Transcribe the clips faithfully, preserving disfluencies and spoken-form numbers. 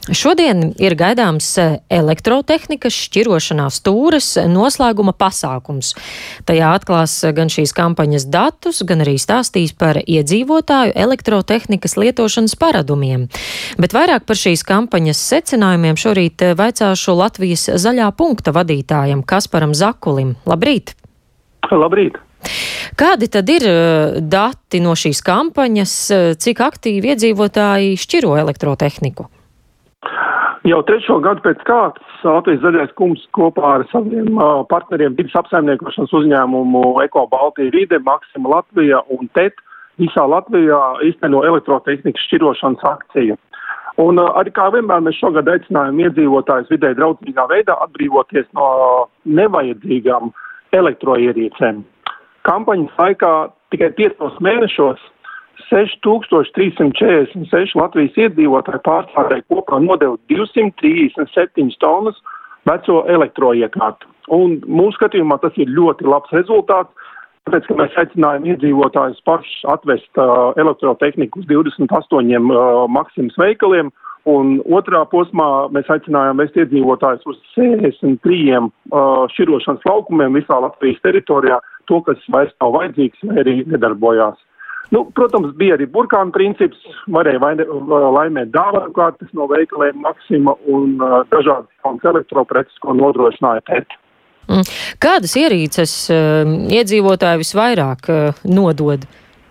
Šodien ir gaidāms elektrotehnikas šķirošanās stūres noslēguma pasākums. Tajā atklās gan šīs kampaņas datus, gan arī stāstīs par iedzīvotāju elektrotehnikas lietošanas paradumiem. Bet vairāk par šīs kampaņas secinājumiem šorīt vaicāšu Latvijas zaļā punkta vadītājam Kasparam Zakulim. Labrīt! Labrīt! Kādi tad ir dati no šīs kampaņas, cik aktīvi iedzīvotāji šķiro elektrotehniku? Jau trešo gadu pēc kārtas Latvijas zaļais kungs kopā ar saviem uh, partneriem vidas apsaimniekošanas uzņēmumu Eko Baltija vide, Maxima Latvija un T E T visā Latvijā īsteno elektrotehnikas šķirošanas akciju. Un uh, arī kā vienmēr mēs šogad aicinājām iedzīvotājus vidē draudzīgā veidā atbrīvoties no nevajadzīgām elektroierīcēm. Kampaņas laikā tikai piecos mēnešos seši tūkstoši trīs simti četrdesmit seši Latvijas iedzīvotāji pārstrādāja kopā nodeva divsimt trīsdesmit septiņas tonnas veco elektroiekārtu. Un mūsu skatījumā tas ir ļoti labs rezultāts, tāpēc, ka mēs aicinājām iedzīvotājus pašus atvest uh, elektrotehniku uz divdesmit astoņiem uh, Maximas veikaliem, un otrā posmā mēs aicinājām vest iedzīvotājus uz sešdesmit trījiem uh, šķirošanas laukumiem visā Latvijas teritorijā, to, kas vairs nav vajadzīgs vai arī nedarbojās. Nu, protams, bija arī burkāna princips, varēja vaine, laimēt dāvanu kartes no veikaliem Maxima un uh, dažādas jaunas elektropreces, ko nodrošināja T E T. Mm. Kādas ierīces uh, iedzīvotāji visvairāk uh, nodod?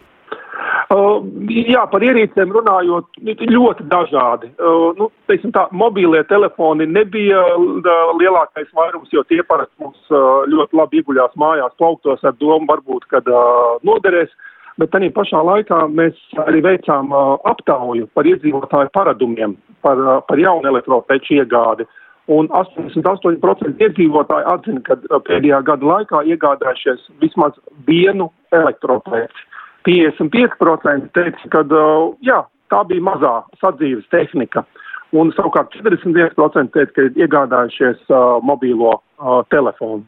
Uh, jā, par ierīcēm runājot, ļoti dažādi. Uh, nu, teiksim tā, mobīlie telefoni nebija uh, lielākais vairums, jo tie parasti mums uh, ļoti labi ieguļās mājās plauktos ar domu varbūt, kad uh, noderēs. Bet tādā pašā laikā mēs arī veicām uh, aptauju par iedzīvotāju paradumiem, par, uh, par jaunu elektropreču iegādi. Un astoņdesmit astoņi procenti iedzīvotāji atzina, ka pēdējā gada laikā iegādājušies vismaz vienu elektropreci. piecdesmit pieci procenti teica, ka uh, jā, tā bija mazā sadzīves tehnika. Un savukārt četrdesmit viens procents teica, ka iegādājušies uh, mobīlo uh, telefonu.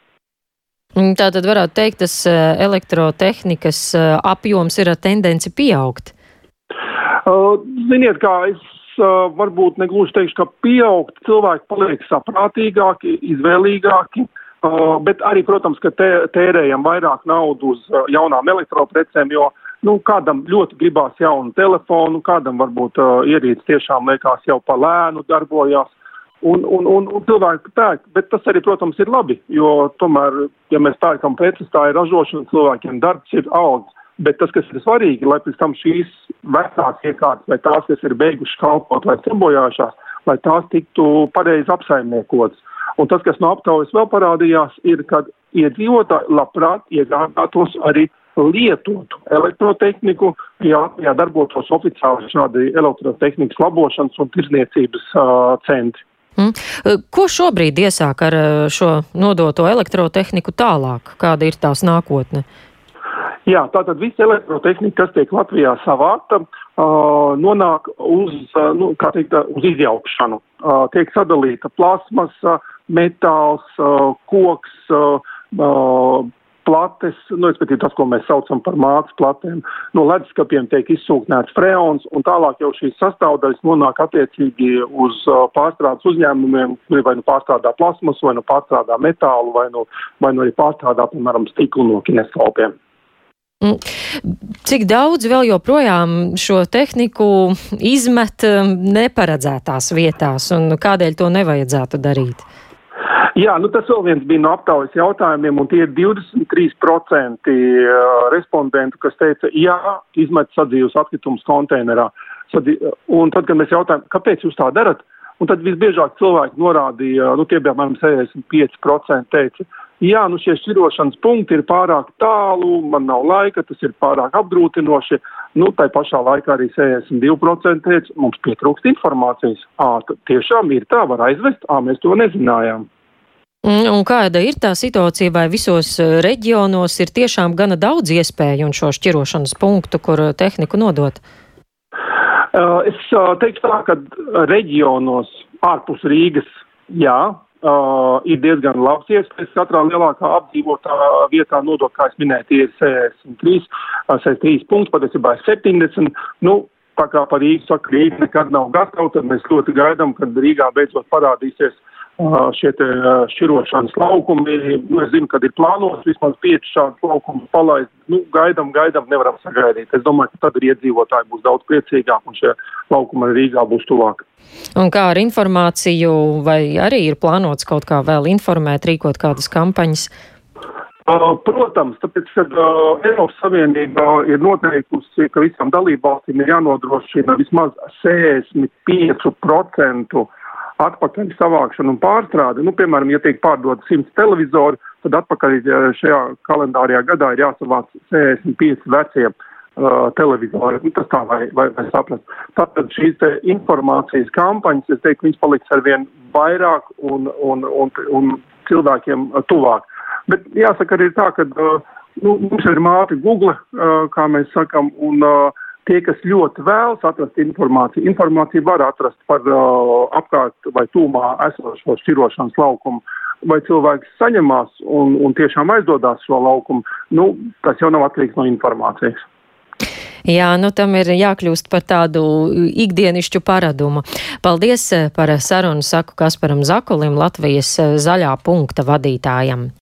Tātad varētu teikt, tas elektrotehnikas apjoms ir ar tendenci pieaugt. Uh, ziniet, kā es uh, varbūt negluži teikšu, ka pieaugt, cilvēki paliek saprātīgāki, izvēlīgāki, uh, bet arī, protams, ka tē, tērējam vairāk naudu uz uh, jaunām elektroprecēm, jo nu, kādam ļoti gribās jaunu telefonu, kādam varbūt uh, ierīces tiešām liekas jau pa lēnu darbojās. Un, un, un, un cilvēki pērk, bet tas arī, protams, ir labi, jo tomēr, ja mēs pērkam preces, tā ir ražošana, cilvēkiem darbs ir algas, bet tas, kas ir svarīgi, lai pēc tam šīs vecās iekārtas vai tās, kas ir beigušas kalpot vai sabojājušās, lai tās tiktu pareizi apsaimniekotas. Un tas, kas no aptaujas vēl parādījās, ir, kad iedzīvotāji labprāt iegādātos arī lietotu elektrotehniku, ja, ja darbotos oficiāli šādi elektrotehnikas labošanas un tirzniecības uh, centri. Mm. Ko šobrīd iesāk ar šo nodoto elektrotehniku tālāk? Kāda ir tās nākotne? Jā, tātad visa elektrotehnika, kas tiek Latvijā savākta, uh, nonāk uz, uh, nu, kā teikt, uz izjaukšanu. Uh, tiek sadalīta plasmasa, metāls, uh, koks, uh, uh, plates, nu, respektīvi tas, ko mēs saucam par mākslas platēm. No leduskapiem tiek izsūknēts freons, un tālāk jau šīs sastāvdaļas nonāk attiecīgi uz uh, pārstrādes uzņēmumiem, vai nu pārstrādā plasmas, vai nu pārstrādā metālu, vai nu, vai nu arī pārstrādā, piemēram, stiklu no kineskopiem. Cik daudz vēl joprojām šo tehniku izmet neparedzētās vietās, un kādēļ to nevajadzētu darīt? Jā, nu tas vēl viens bija no aptaujas jautājumiem, un tie ir divdesmit trīs procenti respondentu, kas teica, jā, izmet sadzīves atkritumus konteinerā. Un tad, kad mēs jautājām, kāpēc jūs tā darat, un tad visbiežāk cilvēki norādīja, nu tie bija apmēram sešdesmit pieci procenti teica, jā, nu šie šķirošanas punkti ir pārāk tālu, man nav laika, tas ir pārāk apgrūtinoši. Nu, tai pašā laikā arī sešdesmit divi procenti teica, mums pietrūkst informācijas. Ā, tiešām ir tā, var aizvest, ā, mēs to nezinājām. Un kāda ir tā situācija, vai visos reģionos ir tiešām gana daudz iespēju un šo šķirošanas punktu, kur tehniku nodot? Es teiktu tā, ka reģionos ārpus Rīgas, jā, ir diezgan labs iespējas. Katrā lielākā apdzīvotā vietā nodot, kā es minēju, tie ir sešdesmit trīs, sešdesmit trīs punkti, patiesībā septiņdesmit. Nu, tā kā par Rīgu saka, Rīga nekad nav gatava, tad mēs ļoti gaidām, kad Rīgā beidzot parādīsies uh, šie te uh, šķirošanas laukumi. Nu, es zinu, kad ir plānots vismaz pieci šādi laukumi palaist. Nu, gaidām, gaidām, nevaram sagaidīt. Es domāju, ka tad arī iedzīvotāji būs daudz priecīgāki un šie laukumi arī Rīgā būs tuvāk. Un kā ar informāciju, vai arī ir plānots kaut kā vēl informēt, rīkot kādas kampaņas? Uh, protams, tāpēc, kad uh, Eiropas Savienība ir noteikusi, ka visām dalībvalstīm ir jānodrošina vismaz sešdesmit pieci procenti atpakaļ savākšanu un pārstrādi. Nu, piemēram, ja tiek pārdot simts televizori, tad atpakaļ šajā kalendārajā gadā ir jāsavāc sešdesmit pieci vecie uh, televizori. Nu, tas tā vai, vai, vai saprast. Tātad šīs te informācijas kampaņas, es teiktu, viņas paliks arvien vairāk un, un, un, un cilvēkiem tuvāk. Bet jāsaka arī tā, ka uh, nu, mums ir māte Google, uh, kā mēs sakam, un uh, tie, kas ļoti vēlas atrast informāciju, informāciju var atrast par uh, apkārt vai tūmā esošo šķirošanas laukumu, vai cilvēks saņemās un, un tiešām aizdodās šo laukumu, nu, tas jau nav atkarīgs no informācijas. Jā, nu tam ir jākļūst par tādu ikdienišķu paradumu. Paldies par sarunu, saku Kasparam Zakulim, Latvijas zaļā punkta vadītājam.